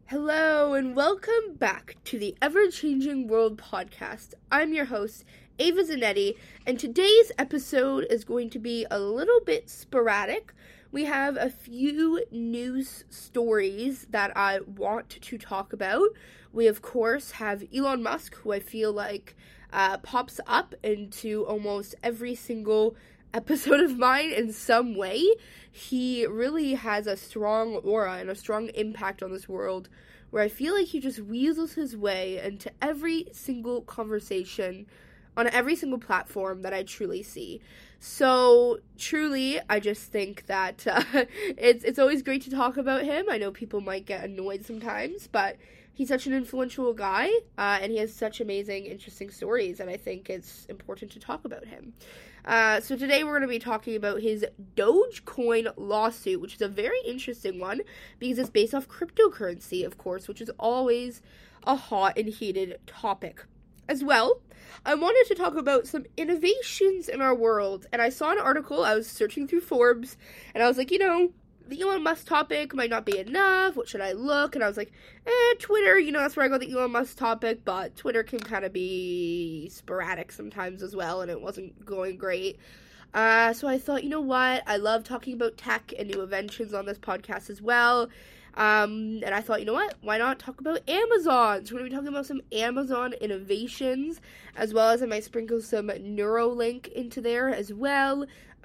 Hello and welcome back to the Ever-Changing World podcast. I'm your host, Ava Zanetti, and today's episode is going to be a little bit sporadic. We have a few news stories that I want to talk about. We, of course, have Elon Musk, who I feel like pops up into almost every single episode of mine in some way. He really has a strong aura and a strong impact on this world, where I feel like he just weasels his way into every single conversation on every single platform that I truly see. So, truly, I just think that it's always great to talk about him. I know people might get annoyed sometimes, but he's such an influential guy, and he has such amazing, interesting stories, and I think it's important to talk about him. So today we're going to be talking about his Dogecoin lawsuit, which is a very interesting one, because it's based off cryptocurrency, of course, which is always a hot and heated topic. As well, I wanted to talk about some innovations in our world, and I saw an article. I was searching through Forbes, and I was like, the Elon Musk topic might not be enough. What should I look? And I was like, Twitter, that's where I got the Elon Musk topic, but Twitter can kind of be sporadic sometimes as well, and it wasn't going great. So I thought, you know what? I love talking about tech and new inventions on this podcast as well. And I thought, you know what? Why not talk about Amazon? So we're going to be talking about some Amazon innovations, as well as I might sprinkle some Neuralink into there as well,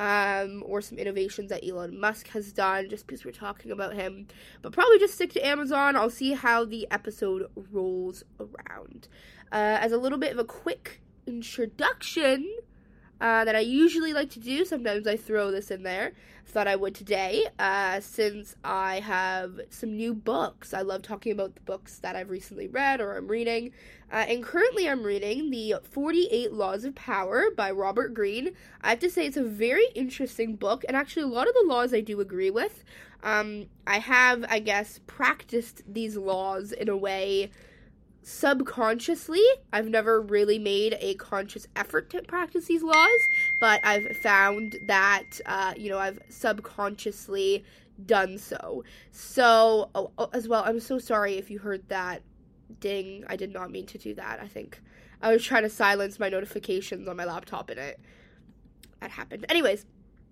or some innovations that Elon Musk has done, just because we're talking about him. But probably just stick to Amazon. I'll see how the episode rolls around. As a little bit of a quick introduction, that I usually like to do. Sometimes I throw this in there. Thought I would today, since I have some new books. I love talking about the books that I've recently read or I'm reading. And currently I'm reading the 48 Laws of Power by Robert Greene. I have to say it's a very interesting book, and actually a lot of the laws I do agree with. I have, I guess, practiced these laws in a way subconsciously. I've never really made a conscious effort to practice these laws, but I've found that, I've subconsciously done so. So, as well, I'm so sorry if you heard that ding. I did not mean to do that. I think I was trying to silence my notifications on my laptop and that happened. Anyways,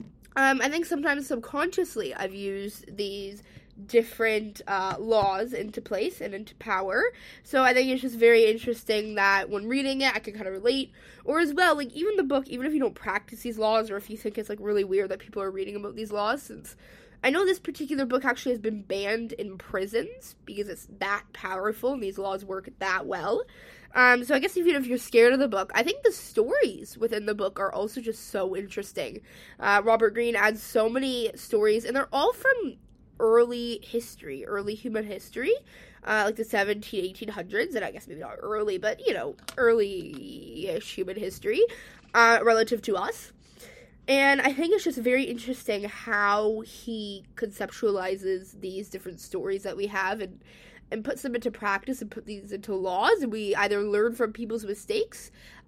I think sometimes subconsciously I've used these different laws into place and into power. So I think it's just very interesting that when reading it, I can kind of relate. Or as well, like, even the book, even if you don't practice these laws, or if you think it's, like, really weird that people are reading about these laws, since I know this particular book actually has been banned in prisons because it's that powerful and these laws work that well. So I guess even if you're scared of the book, I think the stories within the book are also just so interesting. Robert Greene adds so many stories, and they're all from early human history, like the 1800s, and I guess maybe not early, but, early-ish human history, relative to us. And I think it's just very interesting how he conceptualizes these different stories that we have and puts them into practice and put these into laws, and we either learn from people's mistakes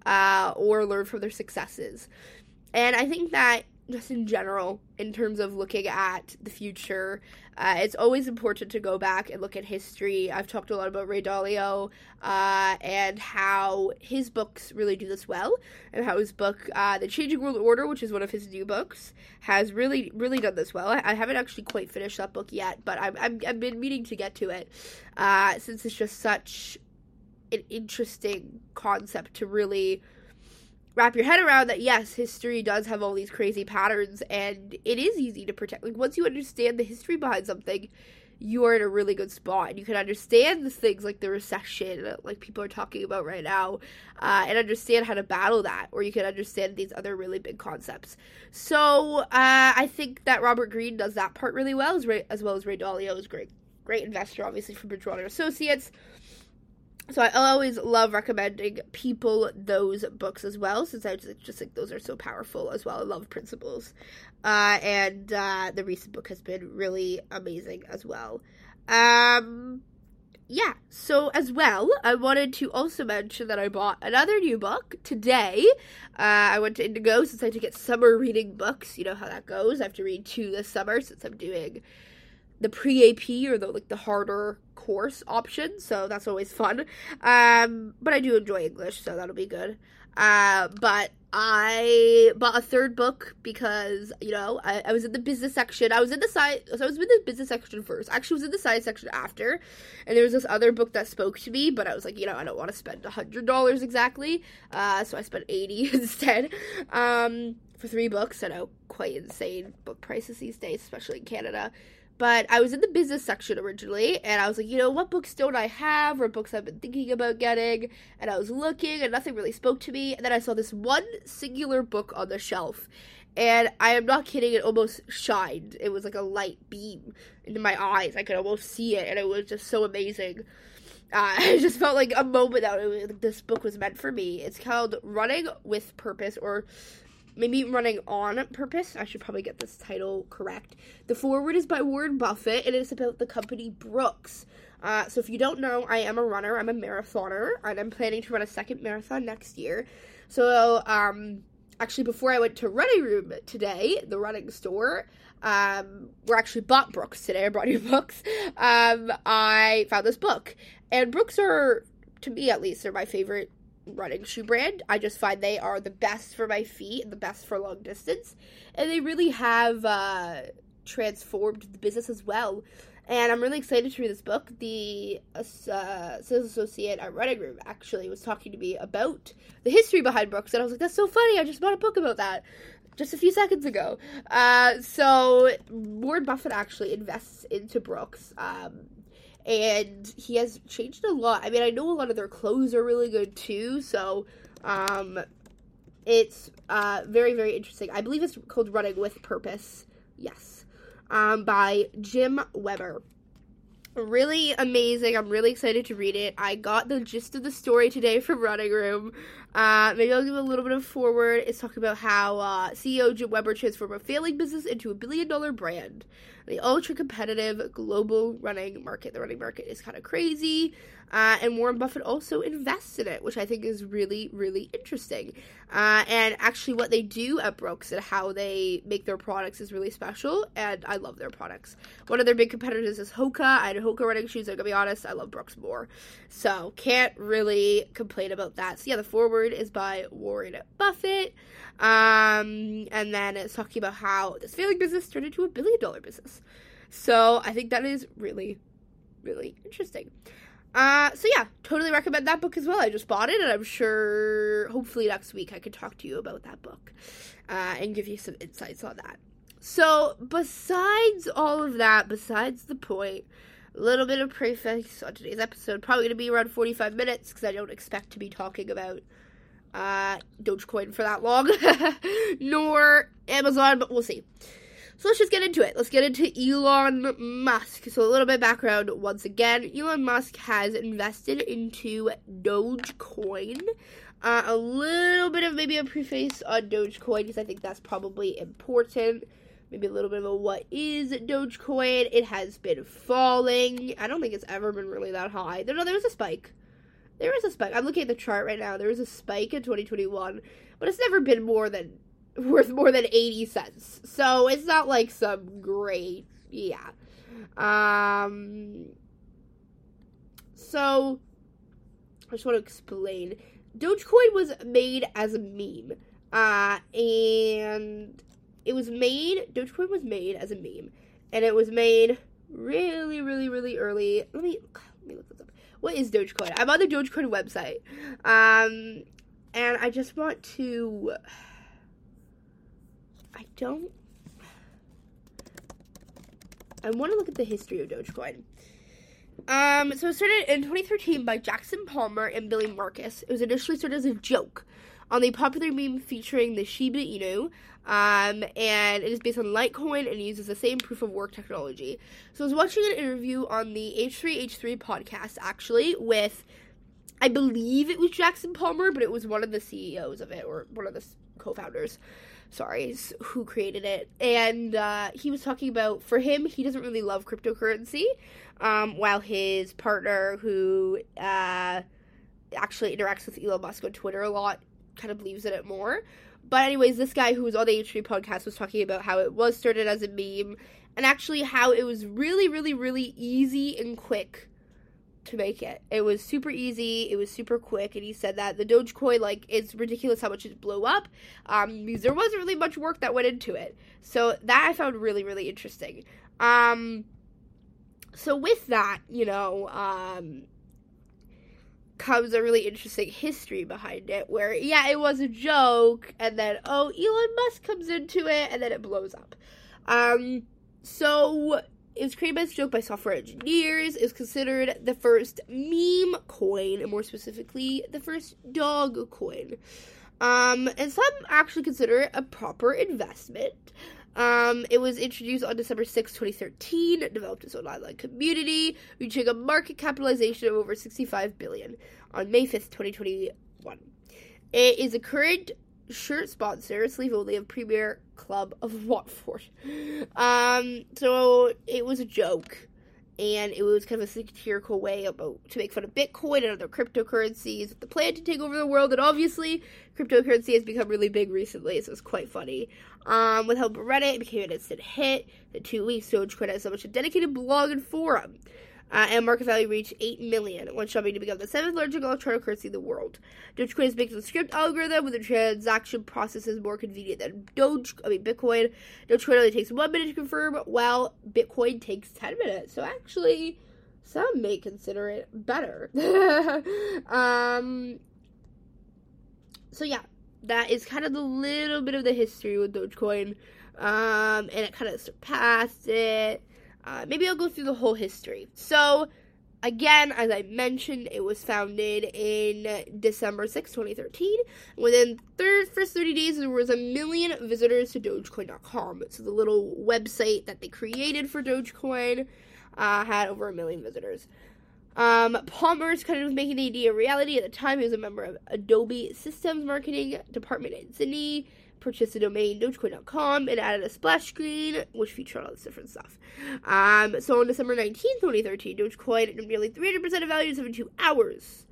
or learn from their successes. And I think that just in general, in terms of looking at the future, it's always important to go back and look at history. I've talked a lot about Ray Dalio and how his books really do this well, and how his book, The Changing World Order, which is one of his new books, has really, really done this well. I haven't actually quite finished that book yet, but I've been meaning to get to it, since it's just such an interesting concept to really wrap your head around, that yes, history does have all these crazy patterns, and it is easy to protect. Like, once you understand the history behind something, you are in a really good spot, and you can understand the things like the recession, like people are talking about right now, and understand how to battle that, or you can understand these other really big concepts. So, I think that Robert Greene does that part really well, as well as Ray Dalio is great investor, obviously, from Bridgewater Associates. So I always love recommending people those books as well, since I just think those are so powerful as well. I love Principles. And the recent book has been really amazing as well. Yeah, so as well, I wanted to also mention that I bought another new book today. I went to Indigo since I had to get summer reading books. You know how that goes. I have to read 2 this summer since I'm doing the pre-AP or the harder course option, so that's always fun. But I do enjoy English, so that'll be good. But I bought a third book because, I was in the business section. I was in the business section first. Actually, I was in the science section after, and there was this other book that spoke to me, but I was like, I don't want to spend $100 exactly, so I spent $80 instead, for 3 books. I know, quite insane book prices these days, especially in Canada. But I was in the business section originally, and I was like, what books don't I have, or books I've been thinking about getting, and I was looking, and nothing really spoke to me, and then I saw this one singular book on the shelf, and I am not kidding, it almost shined. It was like a light beam into my eyes. I could almost see it, and it was just so amazing. I just felt like a moment that this book was meant for me. It's called Running with Purpose, or maybe Running on Purpose. I should probably get this title correct. The foreword is by Warren Buffett, and it's about the company Brooks. So if you don't know, I am a runner. I'm a marathoner, and I'm planning to run a second marathon next year. So, actually, before I went to Running Room today, the running store, where I actually bought Brooks today, I brought you Brooks, I found this book. And Brooks are, to me at least, they're my favorite running shoe brand. I just find they are the best for my feet and the best for long distance, and they really have transformed the business as well. And I'm really excited to read this book. The sales associate at Running Room actually was talking to me about the history behind Brooks, and I was like, that's so funny, I just bought a book about that just a few seconds ago. So Warren Buffett actually invests into Brooks, and he has changed a lot. I mean, I know a lot of their clothes are really good, too, so, it's, very, very interesting. I believe it's called Running with Purpose, yes, by Jim Weber. Really amazing. I'm really excited to read it. I got the gist of the story today from Running Room. Maybe I'll give a little bit of forward. It's talking about how CEO Jim Weber transformed a failing business into a billion-dollar brand. The ultra-competitive global running market. The running market is kind of crazy, and Warren Buffett also invests in it, which I think is really, really interesting. And actually what they do at Brooks and how they make their products is really special, and I love their products. One of their big competitors is Hoka. I had Hoka running shoes, I'm gonna be honest, I love Brooks more. So, can't really complain about that. So yeah, the foreword is by Warren Buffett. And then it's talking about how this failing business turned into a billion-dollar business. So I think that is really, really interesting. So yeah, totally recommend that book as well. I just bought it, and I'm sure, hopefully next week I can talk to you about that book, and give you some insights on that. So, besides all of that, besides the point, a little bit of preface on today's episode, probably going to be around 45 minutes, because I don't expect to be talking about Dogecoin for that long, nor Amazon, but we'll see. So let's just get into it. Let's get into Elon Musk. So a little bit of background once again. Elon Musk has invested into Dogecoin. A little bit of maybe a preface on Dogecoin, because I think that's probably important. Maybe a little bit of what is Dogecoin. It has been falling. I don't think it's ever been really that high. No, there was a spike. There is a spike. I'm looking at the chart right now. There was a spike in 2021, but it's never been worth more than 80 cents. So it's not like some great, yeah. So I just want to explain. Dogecoin was made as a meme, and Dogecoin was made as a meme, and it was made really, really, really early. Let me look this up. What is Dogecoin? I'm on the Dogecoin website, and I just want to, I want to look at the history of Dogecoin. So it started in 2013 by Jackson Palmer and Billy Marcus. It was initially started as a joke on the popular meme featuring the Shiba Inu, and it is based on Litecoin and uses the same proof-of-work technology. So I was watching an interview on the H3H3 podcast, actually, with, I believe it was Jackson Palmer, but it was one of the CEOs of it, or one of the co-founders, who created it. And he was talking about, for him, he doesn't really love cryptocurrency, while his partner, who actually interacts with Elon Musk on Twitter a lot, kind of believes in it more. But anyways, this guy who was on the H3 podcast was talking about how it was started as a meme, and actually how it was really, really, really easy and quick to make it. It was super easy, it was super quick, and he said that the Dogecoin, like, it's ridiculous how much it blew up, because there wasn't really much work that went into it. So that I found really, really interesting. So with that, comes a really interesting history behind it, where, yeah, it was a joke, and then, Elon Musk comes into it, and then it blows up. So it was created as a joke by software engineers. It was considered the first meme coin, and more specifically, the first dog coin. And some actually consider it a proper investment. It was introduced on December 6, 2013, developed its own online community, reaching a market capitalization of over $65 billion on May 5th, 2021. It is a current shirt sponsor, sleeve only, of Premier Club of Watford. So it was a joke, and it was kind of a satirical way to make fun of Bitcoin and other cryptocurrencies with the plan to take over the world, and obviously cryptocurrency has become really big recently, so it's quite funny. With help of Reddit, it became an instant hit. In 2 weeks, Dogecoin has so much a dedicated blog and forum. And market value reached $8 million, when shopping to become the 7th largest electronic currency in the world. Dogecoin is based on a script algorithm, with the transaction process is more convenient than Bitcoin. Dogecoin only takes 1 minute to confirm, while Bitcoin takes 10 minutes. So actually, some may consider it better. So yeah, that is kind of the little bit of the history with Dogecoin, and it kind of surpassed it. Maybe I'll go through the whole history. So, again, as I mentioned, it was founded in December 6, 2013. Within first 30 days, there was 1 million visitors to Dogecoin.com. So the little website that they created for Dogecoin had over 1 million visitors. Palmer's kind of making the idea a reality. At the time, he was a member of Adobe Systems Marketing Department in Sydney. Purchased the domain Dogecoin.com and added a splash screen, which featured all this different stuff. So on December 19th, 2013, Dogecoin had nearly 300% of value in 72 hours.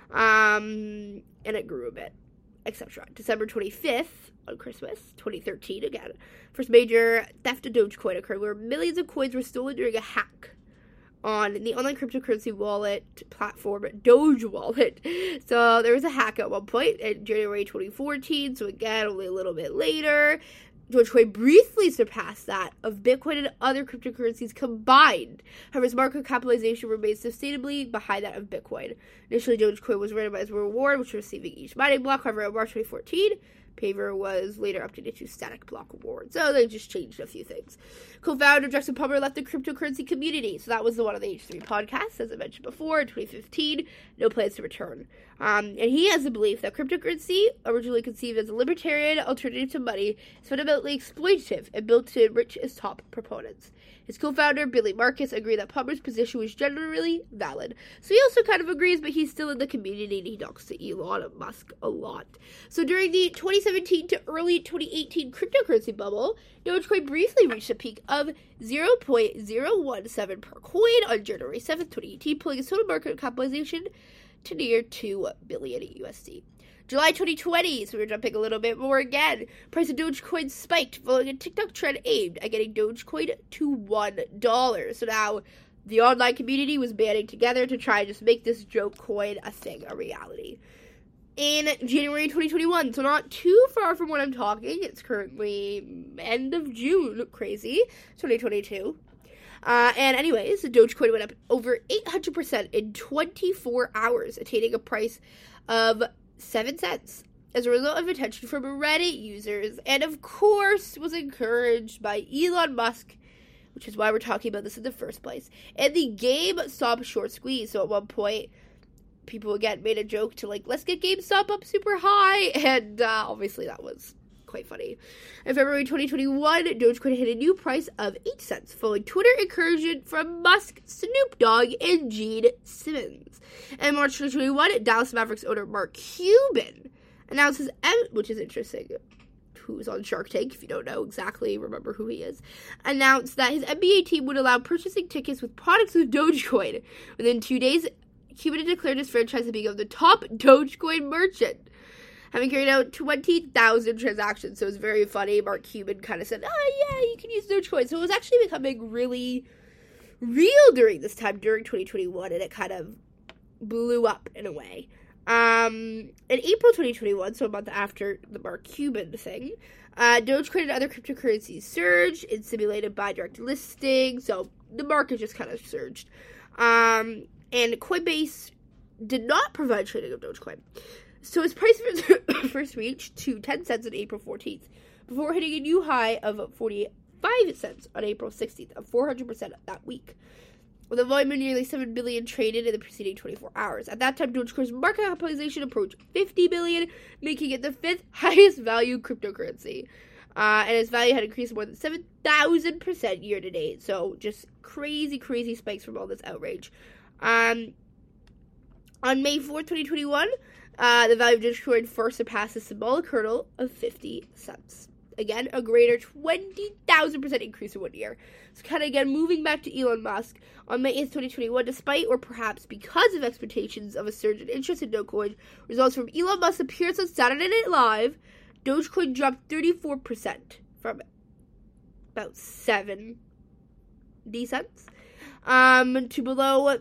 And it grew a bit, etc. December 25th, on Christmas, 2013, again, first major theft of Dogecoin occurred, where millions of coins were stolen during a hack on the online cryptocurrency wallet platform Doge Wallet. So there was a hack at one point in January 2014, so again, only a little bit later. Dogecoin briefly surpassed that of Bitcoin and other cryptocurrencies combined. However, its market capitalization remains sustainably behind that of Bitcoin. Initially, Dogecoin was randomized as a reward, which was receiving each mining block. However, in March 2014, Paver was later updated to static block reward. So they just changed a few things. Co-founder Jackson Palmer left the cryptocurrency community. So that was the one of the H3 podcasts, as I mentioned before, in 2015. No plans to return. And he has the belief that cryptocurrency, originally conceived as a libertarian alternative to money, is fundamentally exploitative and built to enrich its top proponents. His co-founder, Billy Marcus, agreed that Palmer's position was generally valid. So he also kind of agrees, but he's still in the community and he talks to Elon Musk a lot. So during the 2017 to early 2018 cryptocurrency bubble, Dogecoin briefly reached a peak of 0.017 per coin on January 7th, 2018, pulling its total market capitalization to near $2 billion USD. July 2020, so we're jumping a little bit more again. Price of Dogecoin spiked following a TikTok trend aimed at getting Dogecoin to $1. So now the online community was banding together to try and just make this joke coin a thing, a reality. In January 2021, so not too far from when I'm talking, it's currently end of June, crazy, 2022. And anyways, the Dogecoin went up over 800% in 24 hours, attaining a price of 7 cents as a result of attention from Reddit users, and of course was encouraged by Elon Musk, which is why we're talking about this in the first place, and the GameStop short squeeze. So at one point, people again made a joke to let's get GameStop up super high, and obviously that was quite funny. In February 2021, Dogecoin hit a new price of 8 cents, following Twitter encouragement from Musk, Snoop Dogg, and Gene Simmons. And in March 2021, Dallas Mavericks owner Mark Cuban announces, which is interesting, who's on Shark Tank, if you don't know exactly, remember who he is, announced that his NBA team would allow purchasing tickets with products with Dogecoin. Within 2 days, Cuban declared his franchise to become the top Dogecoin merchant. having carried out 20,000 transactions. So it was very funny. Mark Cuban kind of said, oh yeah, you can use Dogecoin. So it was actually becoming really real during this time, during 2021, and it kind of blew up in a way. In April 2021, so a month after the Mark Cuban thing, Dogecoin and other cryptocurrencies surged. It's simulated by direct listing, so the market just kind of surged. And Coinbase did not provide trading of Dogecoin. So its price first reached to 10 cents on April 14th, before hitting a new high of 45 cents on April 16th, of 400% that week, with a volume of nearly 7 billion traded in the preceding 24 hours. At that time, Dogecoin's market capitalization approached 50 billion, making it the 5th highest value cryptocurrency. And its value had increased more than 7,000% year to date. So just crazy, crazy spikes from all this outrage. On May 4th, 2021, the value of Dogecoin first surpassed the symbolic hurdle of 50 cents. Again, a greater 20,000% increase in 1 year. So kind of again, moving back to Elon Musk, on May 8th, 2021, despite or perhaps because of expectations of a surge in interest in Dogecoin, results from Elon Musk's appearance on Saturday Night Live, Dogecoin dropped 34% from about 70 cents to below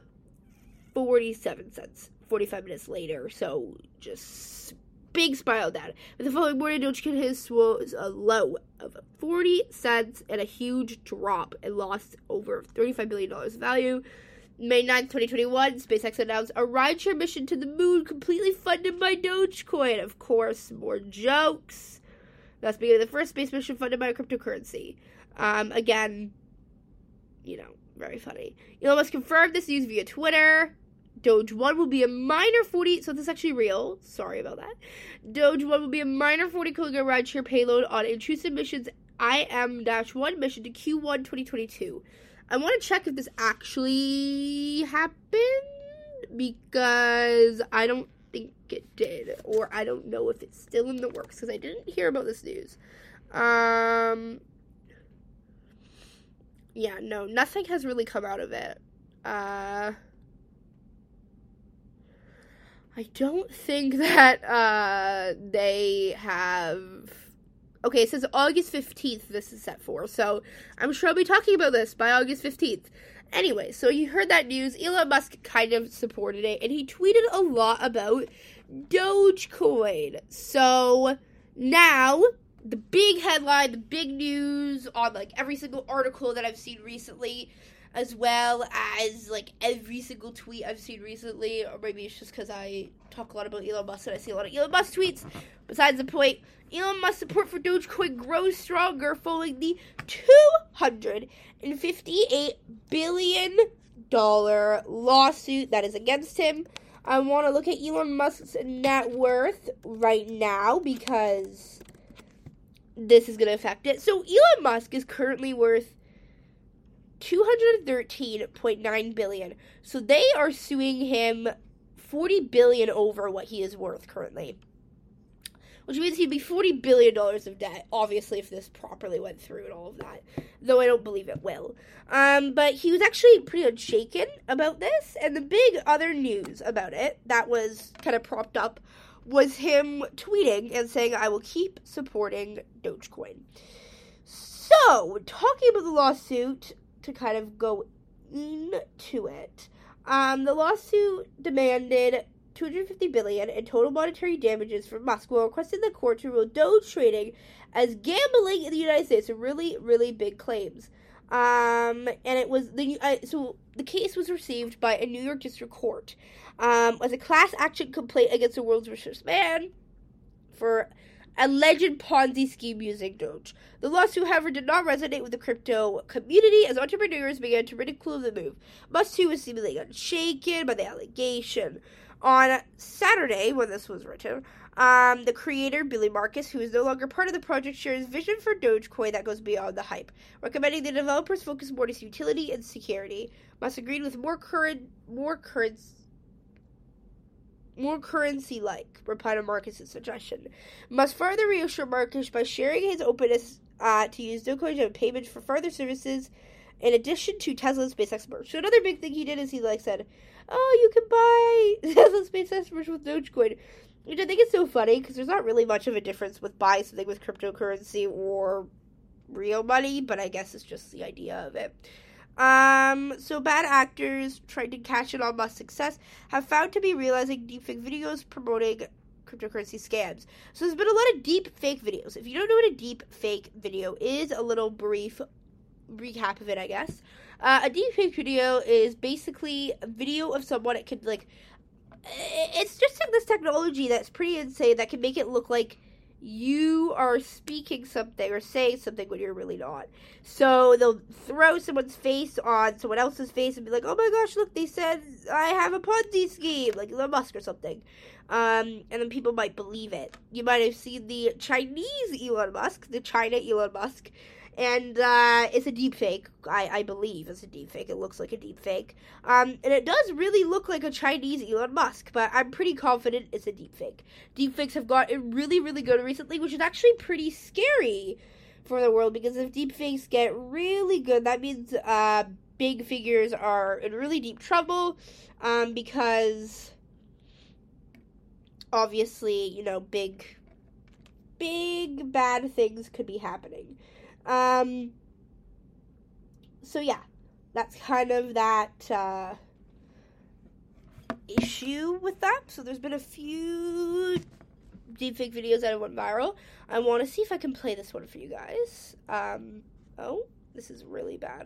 47 cents 45 minutes later. So just big spiral down. But the following morning, Dogecoin was a low of 40 cents and a huge drop and lost over $35 billion of value. May 9th, 2021, SpaceX announced a rideshare mission to the moon completely funded by Dogecoin. Of course, more jokes. That's being the first space mission funded by a cryptocurrency. Again, very funny. Elon Musk confirmed this news via Twitter. Doge 1 will be a minor 40, so this is actually real. Sorry about that. Doge 1 will be a minor 40 kilogram rideshare payload on intrusive missions IM-1 mission to Q1 2022. I want to check if this actually happened, because I don't think it did, or I don't know if it's still in the works, because I didn't hear about this news. Yeah, no, nothing has really come out of it. I don't think that they have... Okay, it says August 15th this is set for, so I'm sure I'll be talking about this by August 15th. Anyway, so you heard that news. Elon Musk kind of supported it, and he tweeted a lot about Dogecoin. So now, the big headline, the big news on, every single article that I've seen recently, as well as, every single tweet I've seen recently, or maybe it's just because I talk a lot about Elon Musk and I see a lot of Elon Musk tweets. Besides the point, Elon Musk's support for Dogecoin grows stronger following the $258 billion lawsuit that is against him. I want to look at Elon Musk's net worth right now, because this is going to affect it. So Elon Musk is currently worth $213.9 billion. So they are suing him $40 billion over what he is worth currently, which means he'd be $40 billion of debt, obviously, if this properly went through and all of that, though I don't believe it will. But he was actually pretty unshaken about this, and the big other news about it that was kind of propped up was him tweeting and saying, I will keep supporting Dogecoin. So, talking about the lawsuit, to kind of go into it, the lawsuit demanded $250 billion in total monetary damages from Musk, while requesting the court to rule Doge trading as gambling in the United States. So really, really big claims. And it was so the case was received by a New York district court as a class action complaint against the world's richest man for alleged Ponzi scheme using Doge. The lawsuit, however, did not resonate with the crypto community as entrepreneurs began to ridicule the move. Musk, too, was seemingly unshaken by the allegation. On Saturday, when this was written, the creator, Billy Marcus, who is no longer part of the project, shares vision for Dogecoin that goes beyond the hype, recommending the developers focus more on its utility and security. Musk agreed with more currency-like, replied to Marcus' suggestion. Musk further reassured Marcus by sharing his openness to use Dogecoin as payment for further services, in addition to Tesla and SpaceX merch. So another big thing he did is he said, oh, you can buy Tesla and SpaceX merch with Dogecoin. which I think is so funny because there's not really much of a difference with buying something with cryptocurrency or real money, but I guess it's just the idea of it. So bad actors trying to cash in on Musk's success have found to be realizing deepfake videos promoting cryptocurrency scams. So there's been a lot of deep fake videos. If you don't know what a deep fake video is, a little brief recap of it, I guess. A deep fake video is basically a video of someone. It could, like, it's just like this technology that's pretty insane that can make it look like you are speaking something or saying something when you're really not. So they'll throw someone's face on someone else's face and be like, oh my gosh, look, they said I have a Ponzi scheme, like Elon Musk or something. And then people might believe it. You might have seen the Chinese Elon Musk, the China Elon Musk, and it's a deep fake. I believe it's a deep fake. It looks like a deep fake. And it does really look like a Chinese Elon Musk, but I'm pretty confident it's a deep fake. Deep fakes have gotten really, really good recently, which is actually pretty scary for the world, because if deep fakes get really good, that means big figures are in really deep trouble, because obviously, you know, big bad things could be happening. So yeah, that's kind of that issue with that. So there's been a few deepfake videos that have went viral. I want to see if I can play this one for you guys. Oh, this is really bad.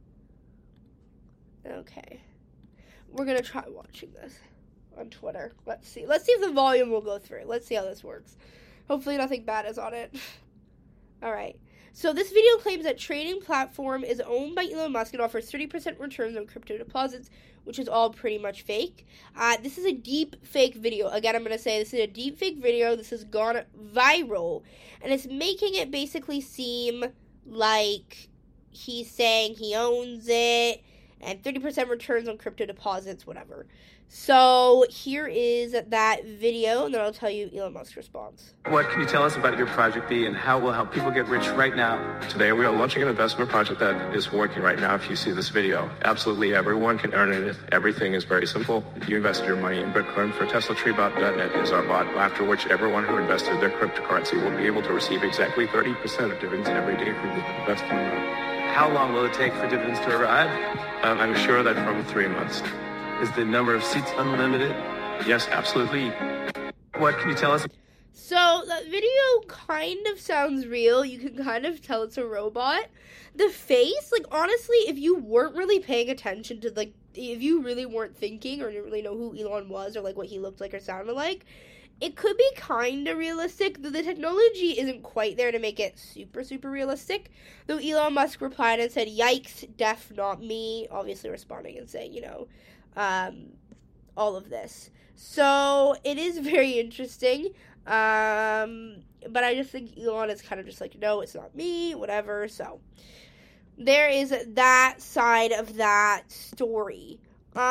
Okay. We're gonna try watching this on Twitter. Let's see if the volume will go through. Let's see how this works. Hopefully nothing bad is on it. Alright. So this video claims that trading platform is owned by Elon Musk and offers 30% returns on crypto deposits, which is all pretty much fake. This is a deep fake video. Again, I'm going to say this is a deep fake video. This has gone viral, and it's making it basically seem like he's saying he owns it and 30% returns on crypto deposits, whatever. So here is that video, and then I'll tell you Elon Musk's response. What can you tell us about your project be and how it will help people get rich right now? Today we are launching an investment project that is working right now. If you see this video, absolutely everyone can earn it. Everything is very simple. You invest your money in Bitcoin for TeslaTreebot.net is our bot, after which everyone who invested their cryptocurrency will be able to receive exactly 30% of dividends every day for the investing amount. How long will it take for dividends to arrive? I'm sure that from 3 months. Is the number of seats unlimited? Yes, absolutely. What can you tell us? So that video kind of sounds real. You can kind of tell it's a robot. The face, like, honestly, if you weren't really paying attention to, like, if you really weren't thinking or didn't really know who Elon was or, like, what he looked like or sounded like, it could be kind of realistic, though the technology isn't quite there to make it super, super realistic. Though Elon Musk replied and said, yikes, def, not me, obviously responding and saying, you know, all of this. So it is very interesting. But I just think Elon is kind of just like, no, it's not me, whatever. So there is that side of that story.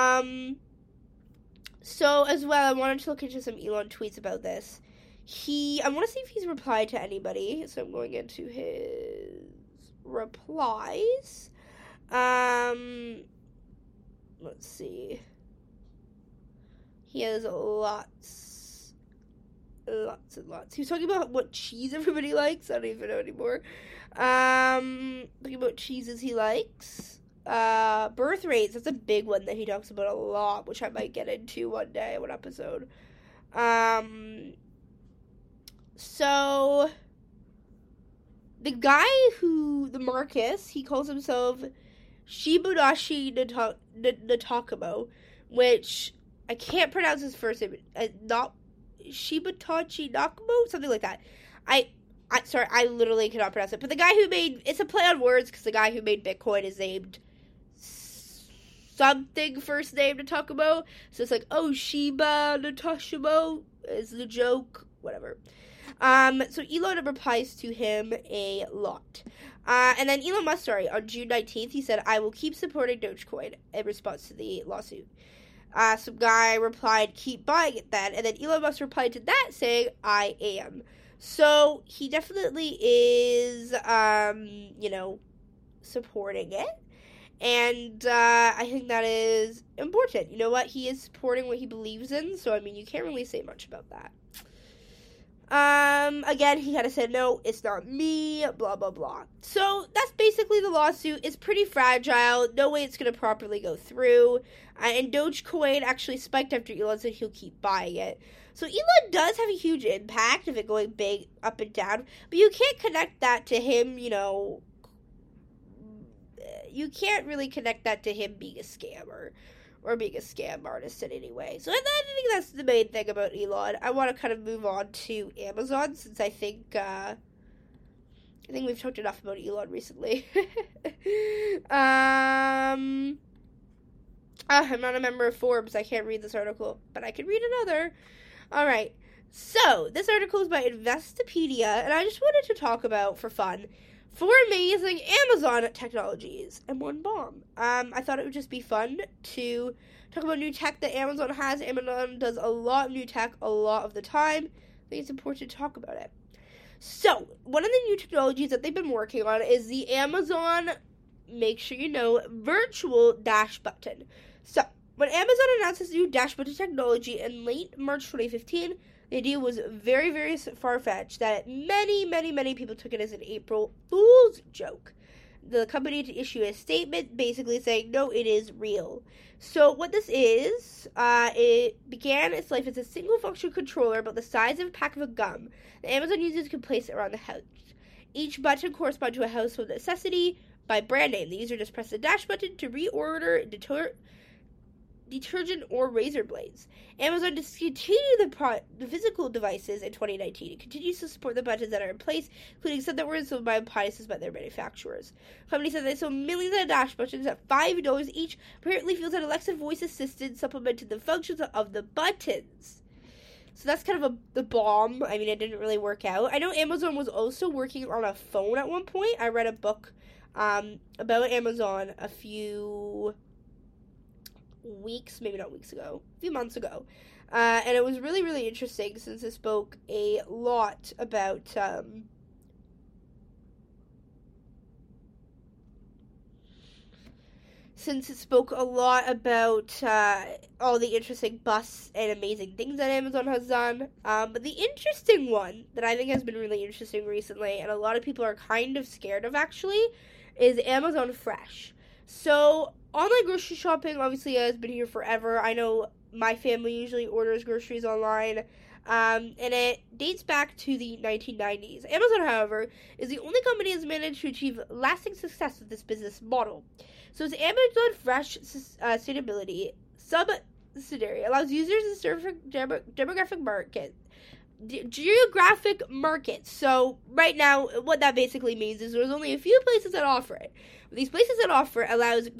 So as well, I wanted to look into some Elon tweets about this. I want to see if he's replied to anybody. So I'm going into his replies. Let's see. He has lots and lots. He was talking about what cheese everybody likes. I don't even know anymore. Talking about cheeses he likes. Birth rates. That's a big one that he talks about a lot, which I might get into one day, one episode. So the guy the Marcus, he calls himself Shibudashi Natakamo, which I can't pronounce his first name. Not Shibutachi Nakamo, something like that. Sorry, I literally cannot pronounce it. But the guy who it's a play on words because the guy who made Bitcoin is named something first name Natakamo. So it's like, oh, Shiba Natashimo is the joke, whatever. So Elon replies to him a lot. And then Elon Musk, on June 19th, he said, I will keep supporting Dogecoin in response to the lawsuit. Some guy replied, keep buying it then. And then Elon Musk replied to that saying, I am. So he definitely is, supporting it. And I think that is important. You know what? He is supporting what he believes in, so, I mean, you can't really say much about that. Again, he kind of said, no, it's not me, blah, blah, blah. So, that's basically the lawsuit. It's pretty fragile. No way it's going to properly go through. And Dogecoin actually spiked after Elon said he'll keep buying it. So, Elon does have a huge impact of it going big up and down. But you can't connect that to him, you know. You can't really connect that to him being a scammer. Or being a scam artist in any way. So I think that's the main thing about Elon. I want to kind of move on to Amazon, since I think we've talked enough about Elon recently. I'm not a member of Forbes. I can't read this article, but I can read another. Alright, so this article is by Investopedia, and I just wanted to talk about, for fun, 4 amazing Amazon technologies and 1 bomb. I thought it would just be fun to talk about new tech that Amazon has. Amazon does a lot of new tech a lot of the time. I think it's important to talk about it. So, one of the new technologies that they've been working on is the Amazon, make sure you know, virtual dash button. So, when Amazon announced this new dash button technology in late March 2015, the idea was very, very far-fetched that many people took it as an April Fool's joke. The company to issue a statement basically saying, no, it is real. So what this is, it began its life as a single-function controller about the size of a pack of gum that Amazon users could place around the house. Each button corresponds to a household necessity by brand name. The user just pressed the dash button to reorder detergent or razor blades. Amazon discontinued the physical devices in 2019. It continues to support the buttons that are in place, including some that were sold by appliances by their manufacturers. The company said they sold millions of dash buttons at $5 each. Apparently feels that Alexa voice assistant supplemented the functions of the buttons. So that's kind of the bomb. I mean, it didn't really work out. I know Amazon was also working on a phone at one point. I read a book about Amazon a few months ago, and it was really, really interesting, since it spoke a lot about all the interesting busts and amazing things that Amazon has done. But the interesting one that I think has been really interesting recently, and a lot of people are kind of scared of actually, is Amazon Fresh. So online grocery shopping obviously has been here forever. I know my family usually orders groceries online, and it dates back to the 1990s. Amazon, however, is the only company that has managed to achieve lasting success with this business model. So its Amazon Fresh sustainability subsidiary allows users to serve geographic markets. So right now, what that basically means is there's only a few places that offer it. These places that offer allows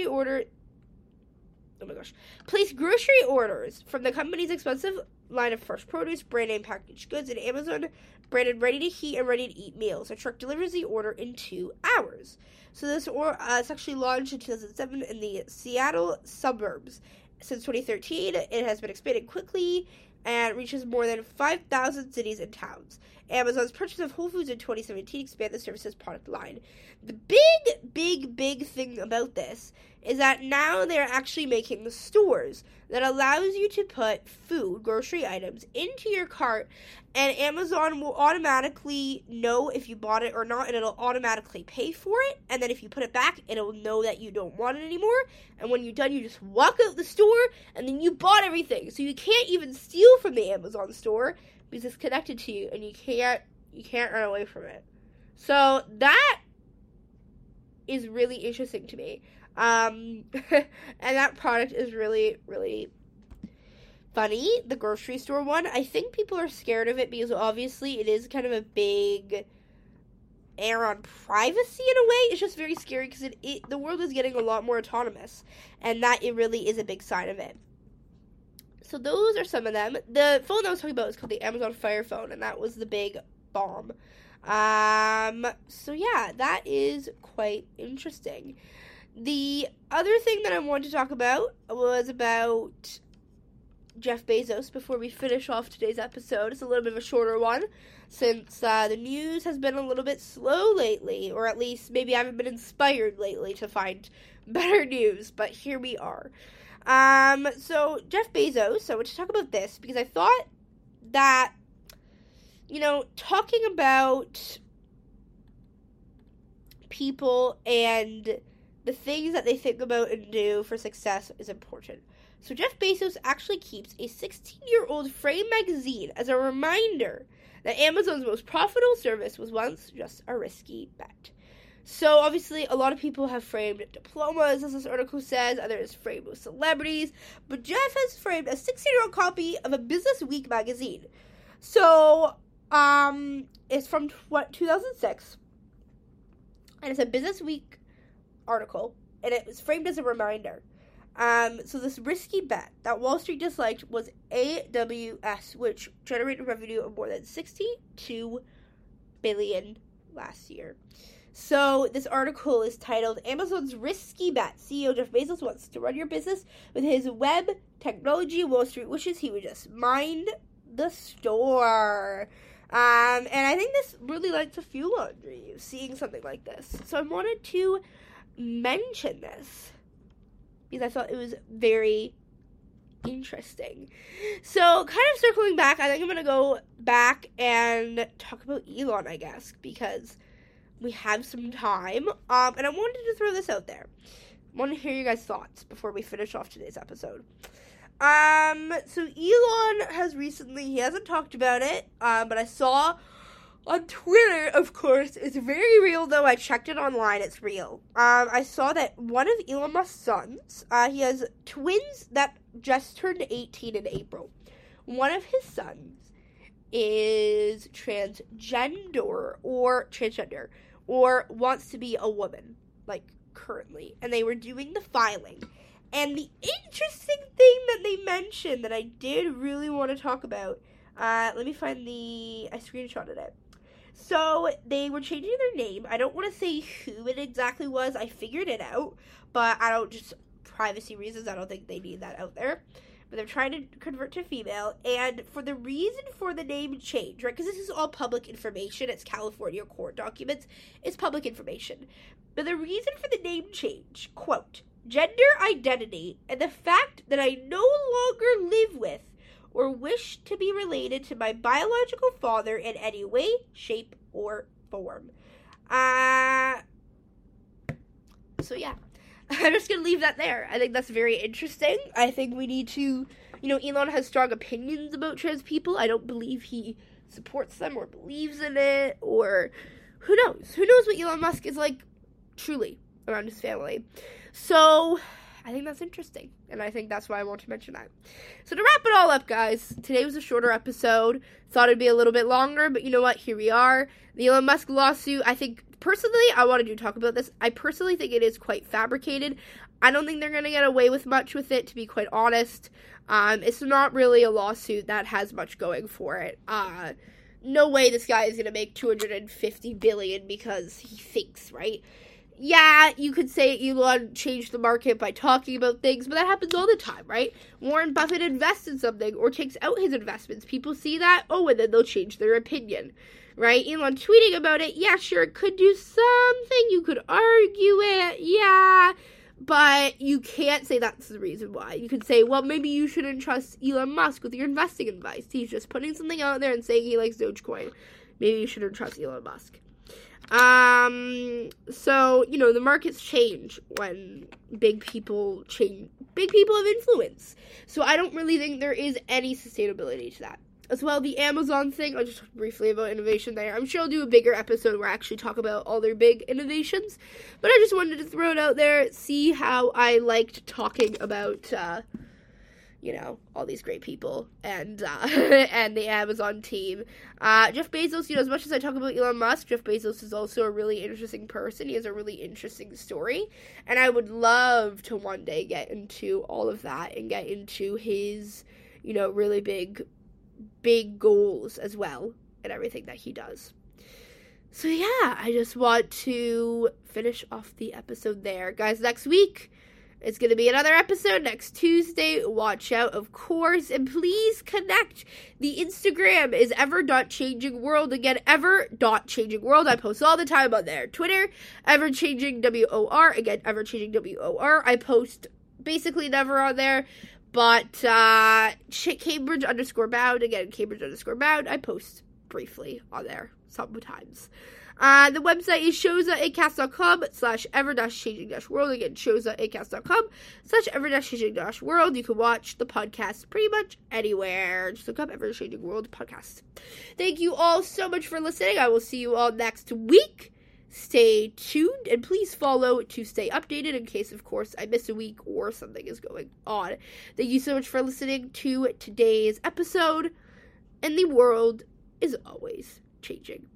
place grocery orders from the company's expensive line of fresh produce, brand name packaged goods, and Amazon branded ready-to-heat and ready-to-eat meals. A truck delivers the order in 2 hours. So this it's actually launched in 2007 in the Seattle suburbs. Since 2013, it has been expanding quickly and reaches more than 5,000 cities and towns. Amazon's purchase of Whole Foods in 2017 expanded the service's product line. The big thing about this is that now they're actually making stores that allows you to put food, grocery items, into your cart, and Amazon will automatically know if you bought it or not, and it'll automatically pay for it, and then if you put it back, it'll know that you don't want it anymore, and when you're done, you just walk out the store, and then you bought everything, so you can't even steal from the Amazon store, because it's connected to you, and you can't run away from it. So, that is really interesting to me. And that product is really, really funny. The grocery store one, I think people are scared of it because obviously it is kind of a big err on privacy in a way. It's just very scary because the world is getting a lot more autonomous, and that it really is a big sign of it. So those are some of them. The phone I was talking about is called the Amazon Fire Phone, and that was the big bomb. So yeah, that is quite interesting. The other thing that I wanted to talk about was about Jeff Bezos before we finish off today's episode. It's a little bit of a shorter one since the news has been a little bit slow lately, or at least maybe I haven't been inspired lately to find better news, but here we are. So Jeff Bezos, so I want to talk about this because I thought that, talking about people and the things that they think about and do for success is important. So Jeff Bezos actually keeps a 16-year-old frame magazine as a reminder that Amazon's most profitable service was once just a risky bet. So obviously a lot of people have framed diplomas, as this article says, others framed with celebrities, but Jeff has framed a 16-year-old copy of a Business Week magazine. So it's from 2006, and it's a Business Week article, and it was framed as a reminder. So this risky bet that Wall Street disliked was AWS, which generated revenue of more than $62 billion last year. So this article is titled, Amazon's Risky Bet. CEO Jeff Bezos wants to run your business with his web technology. Wall Street wishes he would just mind the store. And I think this really lights a fuel under you, seeing something like this. So I wanted to mention this because I thought it was very interesting. So kind of circling back, I think I'm going to go back and talk about Elon, I guess, because we have some time. And I wanted to throw this out there. I want to hear you guys' thoughts before we finish off today's episode. So Elon has recently, he hasn't talked about it, but I saw on Twitter, of course, it's very real though, I checked it online, it's real. I saw that one of Elon Musk's sons, he has twins that just turned 18 in April. One of his sons is transgender, or wants to be a woman, like currently, and they were doing the filing. And the interesting thing that they mentioned that I did really want to talk about, let me find I screenshotted it. So they were changing their name. I don't want to say who it exactly was. I figured it out, but I don't, just privacy reasons, I don't think they need that out there. But they're trying to convert to female, and for the reason for the name change, right, because this is all public information, it's California court documents, it's public information. But the reason for the name change, quote, gender identity and the fact that I no longer live with or wish to be related to my biological father in any way, shape, or form. So yeah, I'm just going to leave that there. I think that's very interesting. I think we need to, Elon has strong opinions about trans people. I don't believe he supports them or believes in it, or who knows? Who knows what Elon Musk is like truly around his family. So I think that's interesting, and I think that's why I want to mention that. So to wrap it all up, guys, today was a shorter episode. Thought it'd be a little bit longer, but you know what? Here we are. The Elon Musk lawsuit, I think, personally, I wanted to talk about this. I personally think it is quite fabricated. I don't think they're going to get away with much with it, to be quite honest. It's not really a lawsuit that has much going for it. No way this guy is going to make $250 billion because he thinks, right? Yeah, you could say Elon changed the market by talking about things, but that happens all the time, right? Warren Buffett invests in something or takes out his investments. People see that, and then they'll change their opinion, right? Elon tweeting about it, yeah, sure, it could do something. You could argue it, yeah, but you can't say that's the reason why. You could say, well, maybe you shouldn't trust Elon Musk with your investing advice. He's just putting something out there and saying he likes Dogecoin. Maybe you shouldn't trust Elon Musk. So, the markets change when big people have influence. So I don't really think there is any sustainability to that. As well, the Amazon thing, I'll just talk briefly about innovation there. I'm sure I'll do a bigger episode where I actually talk about all their big innovations. But I just wanted to throw it out there, see how I liked talking about, all these great people and the Amazon team. Jeff Bezos, as much as I talk about Elon Musk, Jeff Bezos is also a really interesting person. He has a really interesting story, and I would love to one day get into all of that and get into his, really big goals as well and everything that he does. So yeah, I just want to finish off the episode there. Guys, next week It's going to be another episode next Tuesday. Watch out, of course. And please connect. The Instagram is ever.changingworld. Again, ever.changingworld. I post all the time on there. Twitter, everchangingwor. Again, everchangingwor. I post basically never on there. But Cambridge_bound. Again, Cambridge_bound. I post briefly on there sometimes. The website is showsacast.com/ever-changing-world. Again, showsacast.com/ever-changing-world. You can watch the podcast pretty much anywhere. Just look up Ever Changing World Podcast. Thank you all so much for listening. I will see you all next week. Stay tuned, and please follow to stay updated in case, of course, I miss a week or something is going on. Thank you so much for listening to today's episode, and the world is always changing.